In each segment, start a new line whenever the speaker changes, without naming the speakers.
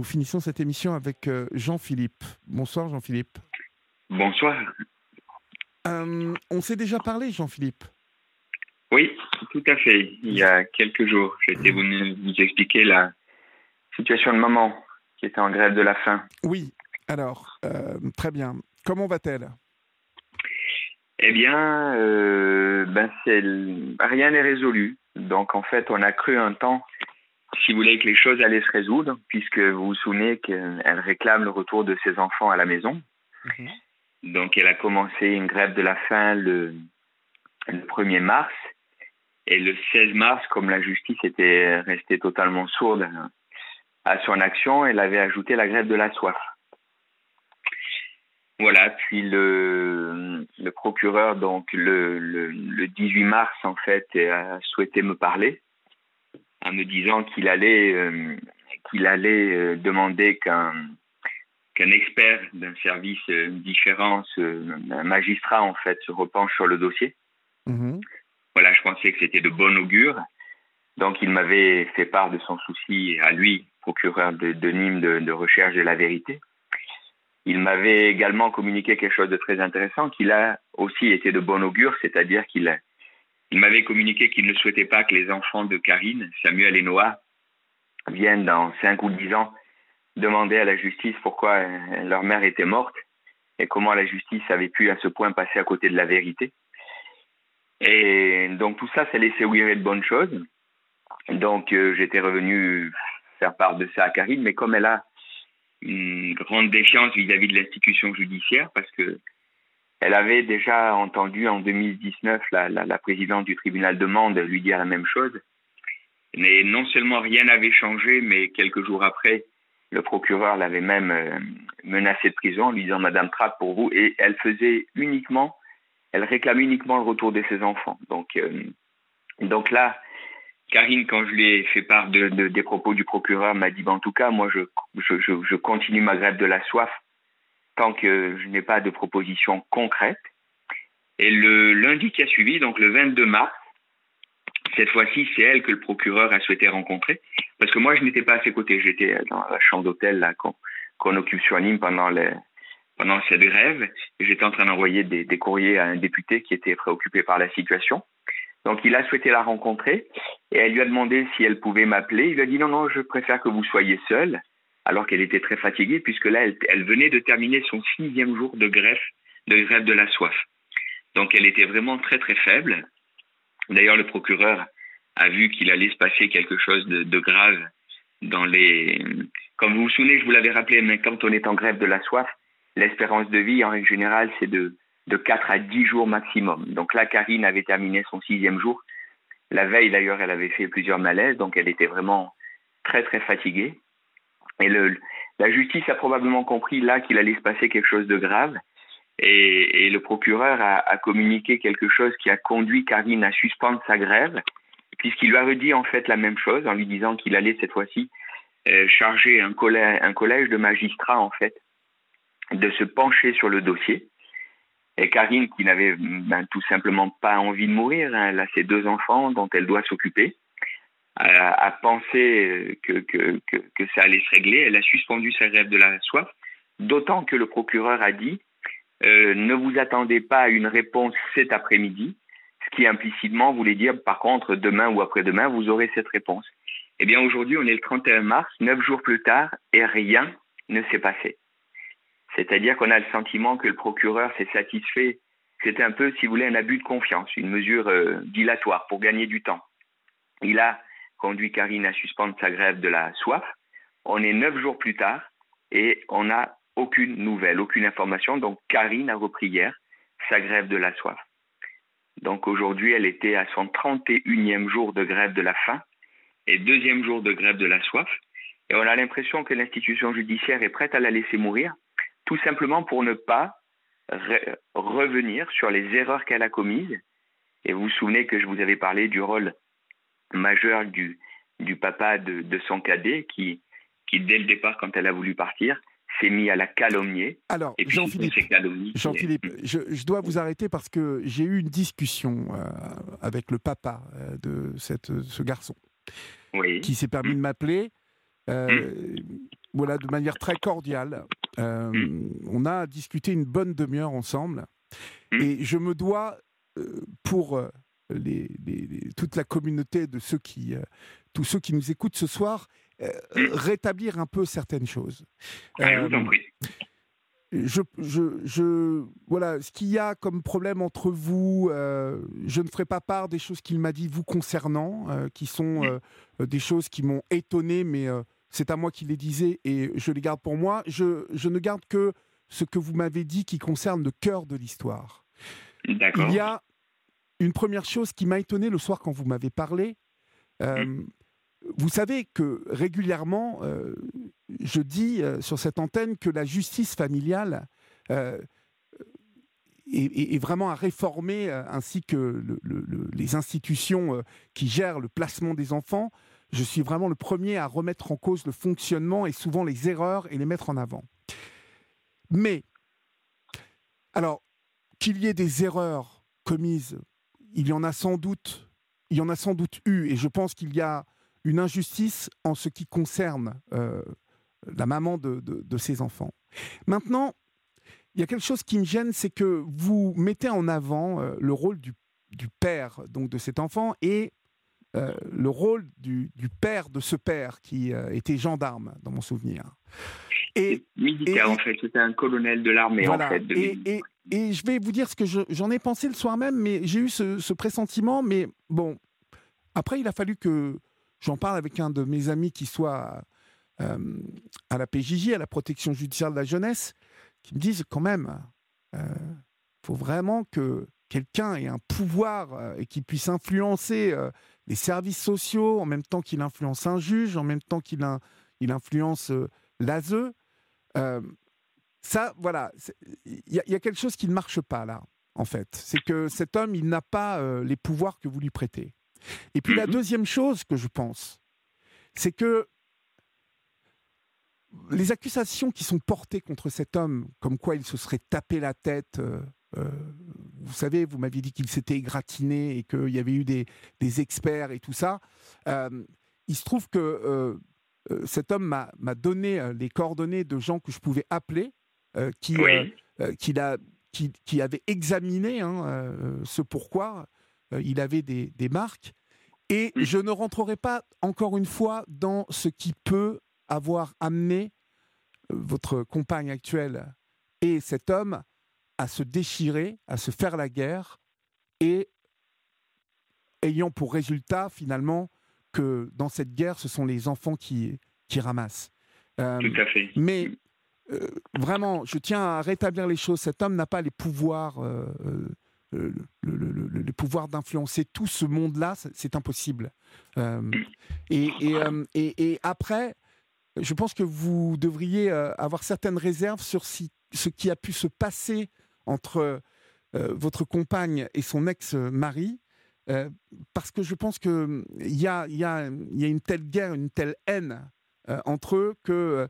nous finissons cette émission avec Jean-Philippe. Bonsoir Jean-Philippe.
Bonsoir.
On s'est déjà parlé, Jean-Philippe?
Oui, tout à fait. Il y a quelques jours, j'étais venu vous expliquer la situation de maman qui était en grève de la faim.
Oui, alors, très bien. Comment va-t-elle?
Eh bien, rien n'est résolu. Donc, en fait, on a cru un temps, si vous voulez, que les choses allaient se résoudre, puisque vous vous souvenez qu'elle réclame le retour de ses enfants à la maison. Donc, elle a commencé une grève de la faim le 1er mars. Et le 16 mars, comme la justice était restée totalement sourde à son action, elle avait ajouté la grève de la soif. Voilà, puis le procureur, donc le 18 mars, en fait, a souhaité me parler en me disant qu'il allait demander qu'un expert d'un service différent, un magistrat, en fait, se repenche sur le dossier. Voilà, je pensais que c'était de bon augure. Donc, il m'avait fait part de son souci à lui, procureur de Nîmes, de recherche de la vérité. Il m'avait également communiqué quelque chose de très intéressant, qu'il a aussi été de bon augure, c'est-à-dire qu'il m'avait communiqué qu'il ne souhaitait pas que les enfants de Karine, Samuel et Noah, viennent dans 5 ou 10 ans demander à la justice pourquoi leur mère était morte et comment la justice avait pu à ce point passer à côté de la vérité. Et donc tout ça laissait augurer de bonnes choses. Donc j'étais revenu faire part de ça à Karine, mais comme elle a une grande défiance vis-à-vis de l'institution judiciaire, parce que elle avait déjà entendu en 2019 la présidente du tribunal de Mende lui dire la même chose. Mais non seulement rien n'avait changé, mais quelques jours après, le procureur l'avait même menacé de prison, lui disant « Madame Trapp pour vous », et elle réclamait uniquement le retour de ses enfants. Donc là, Karine, quand je lui ai fait part des propos du procureur, m'a dit en tout cas, moi, je continue ma grève de la soif tant que je n'ai pas de proposition concrète. Et le lundi qui a suivi, donc le 22 mars, cette fois-ci, c'est elle que le procureur a souhaité rencontrer. Parce que moi, je n'étais pas à ses côtés. J'étais dans la chambre d'hôtel là, qu'on occupe sur Nîmes pendant cette grève. Et j'étais en train d'envoyer des courriers à un député qui était préoccupé par la situation. Donc, il a souhaité la rencontrer et elle lui a demandé si elle pouvait m'appeler. Il lui a dit non, je préfère que vous soyez seule, alors qu'elle était très fatiguée, puisque là, elle venait de terminer son 6e jour de grève de la soif. Donc, elle était vraiment très, très faible. D'ailleurs, le procureur a vu qu'il allait se passer quelque chose de grave Comme vous vous souvenez, je vous l'avais rappelé, mais quand on est en grève de la soif, l'espérance de vie, en règle générale, c'est de 4 à 10 jours maximum. Donc là, Karine avait terminé son 6e jour. La veille, d'ailleurs, elle avait fait plusieurs malaises, donc elle était vraiment très, très fatiguée. Et la justice a probablement compris là qu'il allait se passer quelque chose de grave. Et le procureur a communiqué quelque chose qui a conduit Karine à suspendre sa grève, puisqu'il lui a redit en fait la même chose en lui disant qu'il allait cette fois-ci charger un collège de magistrats en fait de se pencher sur le dossier. Et Karine, qui n'avait tout simplement pas envie de mourir, elle a ses 2 enfants dont elle doit s'occuper, a pensé que ça allait se régler. Elle a suspendu sa grève de la soif, d'autant que le procureur a dit ne vous attendez pas à une réponse cet après-midi, ce qui implicitement voulait dire par contre demain ou après-demain vous aurez cette réponse. Eh bien aujourd'hui on est le 31 mars, 9 jours plus tard et rien ne s'est passé. C'est-à-dire qu'on a le sentiment que le procureur s'est satisfait. C'était un peu, si vous voulez, un abus de confiance, une mesure dilatoire pour gagner du temps. Il a conduit Karine à suspendre sa grève de la soif. On est 9 jours plus tard et on n'a aucune nouvelle, aucune information. Donc Karine a repris hier sa grève de la soif. Donc aujourd'hui, elle était à son 31e jour de grève de la faim et 2e jour de grève de la soif. Et on a l'impression que l'institution judiciaire est prête à la laisser mourir, tout simplement pour ne pas revenir sur les erreurs qu'elle a commises. Et vous vous souvenez que je vous avais parlé du rôle majeur du papa de son cadet qui, dès le départ, quand elle a voulu partir, s'est mis à la calomnier.
Alors,
et puis,
Jean-Philippe, je dois vous arrêter parce que j'ai eu une discussion avec le papa de ce garçon qui s'est permis de m'appeler. voilà, de manière très cordiale. On a discuté une bonne demi-heure ensemble. Et je me dois, pour toute la communauté de tous ceux qui nous écoutent ce soir, rétablir un peu certaines choses.
Je vous en prie.
Voilà, ce qu'il y a comme problème entre vous, je ne ferai pas part des choses qu'il m'a dit vous concernant, qui sont des choses qui m'ont étonné, mais c'est à moi qu'il les disait et je les garde pour moi. Je ne garde que ce que vous m'avez dit qui concerne le cœur de l'histoire.
D'accord.
Il y a une première chose qui m'a étonné le soir quand vous m'avez parlé. Vous savez que régulièrement, je dis sur cette antenne que la justice familiale est vraiment à réformer, ainsi que les institutions qui gèrent le placement des enfants. Je suis vraiment le premier à remettre en cause le fonctionnement et souvent les erreurs et les mettre en avant. Mais, alors, qu'il y ait des erreurs commises, il y en a sans doute eu, et je pense qu'il y a une injustice en ce qui concerne la maman de ses enfants. Maintenant, il y a quelque chose qui me gêne, c'est que vous mettez en avant le rôle du père donc de cet enfant et le rôle du père de ce père qui était gendarme, dans mon souvenir.
Militaire, en fait. C'était un colonel de l'armée,
voilà,
en fait.
Et je vais vous dire ce que j'en ai pensé le soir même, mais j'ai eu ce pressentiment. Mais bon, après, il a fallu que j'en parle avec un de mes amis qui soit à la PJJ, à la protection judiciaire de la jeunesse, qui me disent quand même, faut vraiment que quelqu'un ait un pouvoir et qu'il puisse influencer les services sociaux en même temps qu'il influence un juge, en même temps qu'il influence l'ASE. Ça, voilà, il y a quelque chose qui ne marche pas là, en fait. C'est que cet homme, il n'a pas les pouvoirs que vous lui prêtez. Et puis la deuxième chose que je pense, c'est que les accusations qui sont portées contre cet homme, comme quoi il se serait tapé la tête, vous savez, vous m'aviez dit qu'il s'était égratigné et qu'il y avait eu des experts et tout ça. Il se trouve que cet homme m'a donné les coordonnées de gens que je pouvais appeler, qui avaient examiné ce pourquoi il avait des marques. Et je ne rentrerai pas, encore une fois, dans ce qui peut avoir amené votre compagne actuelle et cet homme à se déchirer, à se faire la guerre, et ayant pour résultat, finalement, que dans cette guerre, ce sont les enfants qui ramassent.
Tout à fait.
Mais vraiment, je tiens à rétablir les choses. Cet homme n'a pas les pouvoirs... le pouvoir d'influencer tout ce monde-là, c'est impossible. Et après, je pense que vous devriez avoir certaines réserves sur ce qui a pu se passer entre votre compagne et son ex-mari, parce que je pense qu'il y a une telle guerre, une telle haine entre eux que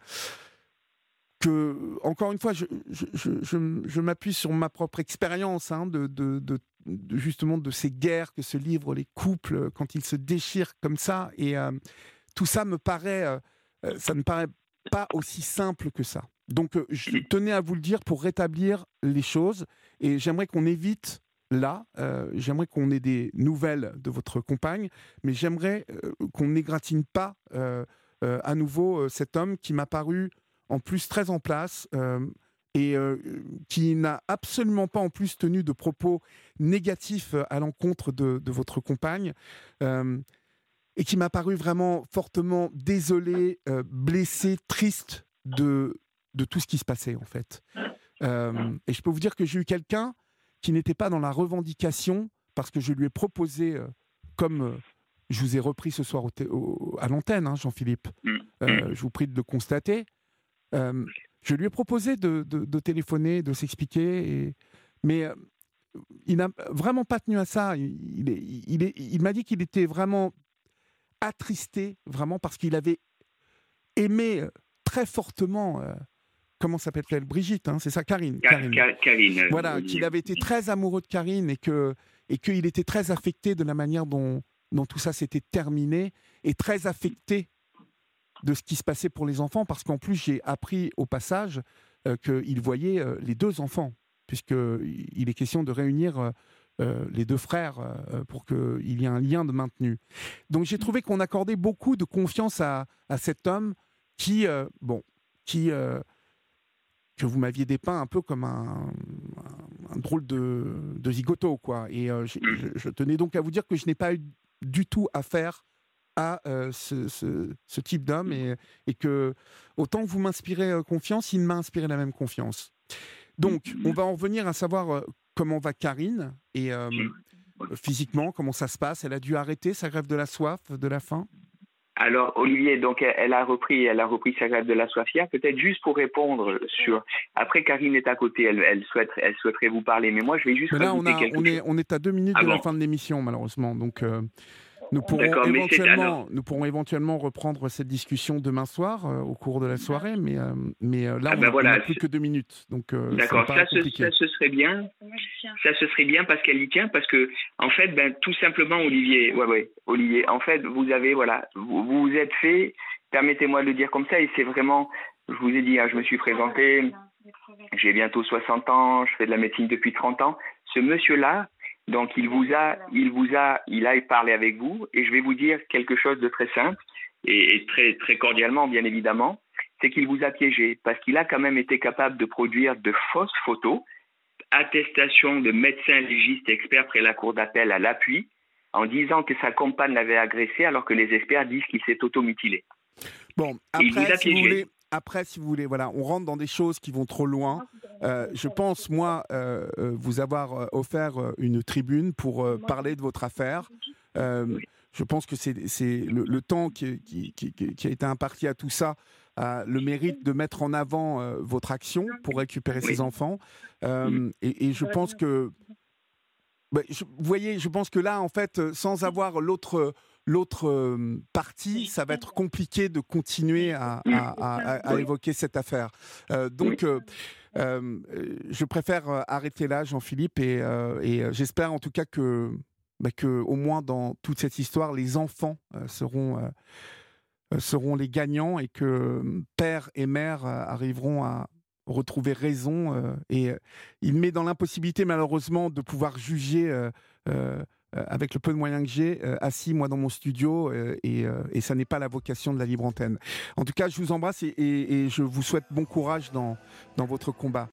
encore une fois, je m'appuie sur ma propre expérience justement de ces guerres que se livrent les couples quand ils se déchirent comme ça. Et tout ça ça ne paraît pas aussi simple que ça. Donc, je tenais à vous le dire pour rétablir les choses. Et j'aimerais qu'on évite là, j'aimerais qu'on ait des nouvelles de votre compagne, mais j'aimerais qu'on n'égratigne pas à nouveau cet homme qui m'a paru en plus très en place et qui n'a absolument pas en plus tenu de propos négatifs à l'encontre de votre compagne et qui m'a paru vraiment fortement désolé, blessé, triste de tout ce qui se passait en fait. Et je peux vous dire que j'ai eu quelqu'un qui n'était pas dans la revendication parce que je lui ai proposé, comme je vous ai repris ce soir à l'antenne, Jean-Philippe, je vous prie de le constater. Je lui ai proposé de téléphoner, de s'expliquer, mais il n'a vraiment pas tenu à ça. Il m'a dit qu'il était vraiment attristé, vraiment, parce qu'il avait aimé très fortement, comment s'appelle-t-elle, Brigitte, c'est ça, Karine.
Karine.
Voilà, qu'il avait été très amoureux de Karine et qu'il était très affecté de la manière dont tout ça s'était terminé, et très affecté de ce qui se passait pour les enfants, parce qu'en plus, j'ai appris au passage qu'il voyait les deux enfants, puisqu'il est question de réunir les deux frères pour qu'il y ait un lien de maintenu. Donc j'ai trouvé qu'on accordait beaucoup de confiance à cet homme qui, que vous m'aviez dépeint un peu comme un drôle de zigoto, quoi. Et je tenais donc à vous dire que je n'ai pas eu du tout affaire à ce type d'homme et que autant que vous m'inspirez confiance, il m'a inspiré la même confiance. Donc, on va en revenir à savoir comment va Karine et physiquement, comment ça se passe. Elle a dû arrêter sa grève de la soif, de la faim.
Alors Olivier, donc elle a repris sa grève de la soif hier. Peut-être juste pour répondre sur. Après, Karine est à côté, elle souhaiterait vous parler, mais moi je vais juste.
Mais là, on est à 2 minutes de la fin de l'émission, malheureusement. Donc nous pourrons éventuellement reprendre cette discussion demain soir au cours de la soirée, mais là, on n'a plus que 2 minutes. Donc,
d'accord, ça se serait bien. Ça se serait bien parce qu'elle y tient, parce que en fait, tout simplement, Olivier, en fait, vous vous êtes fait, permettez-moi de le dire comme ça, et c'est vraiment, je vous ai dit, je me suis présenté, j'ai bientôt 60 ans, je fais de la médecine depuis 30 ans. Ce monsieur-là, donc il a parlé avec vous, et je vais vous dire quelque chose de très simple et très très cordialement, bien évidemment, c'est qu'il vous a piégé parce qu'il a quand même été capable de produire de fausses photos, attestation de médecins légistes experts près la cour d'appel à l'appui, en disant que sa compagne l'avait agressé alors que les experts disent qu'il s'est automutilé.
Bon, après, si vous voulez, voilà, on rentre dans des choses qui vont trop loin. Je pense, moi, vous avoir offert une tribune pour parler de votre affaire. Je pense que c'est le temps qui a été imparti à tout ça a le mérite de mettre en avant votre action pour récupérer ces enfants. Et je pense que... vous voyez, je pense que là, en fait, sans avoir l'autre partie, ça va être compliqué de continuer à évoquer cette affaire. Donc, je préfère arrêter là, Jean-Philippe, et j'espère en tout cas que au moins dans toute cette histoire, les enfants seront les gagnants et que père et mère arriveront à retrouver raison. Et il met dans l'impossibilité, malheureusement, de pouvoir juger avec le peu de moyens que j'ai, assis moi dans mon studio, et ça n'est pas la vocation de la Libre Antenne. En tout cas, je vous embrasse et je vous souhaite bon courage dans votre combat.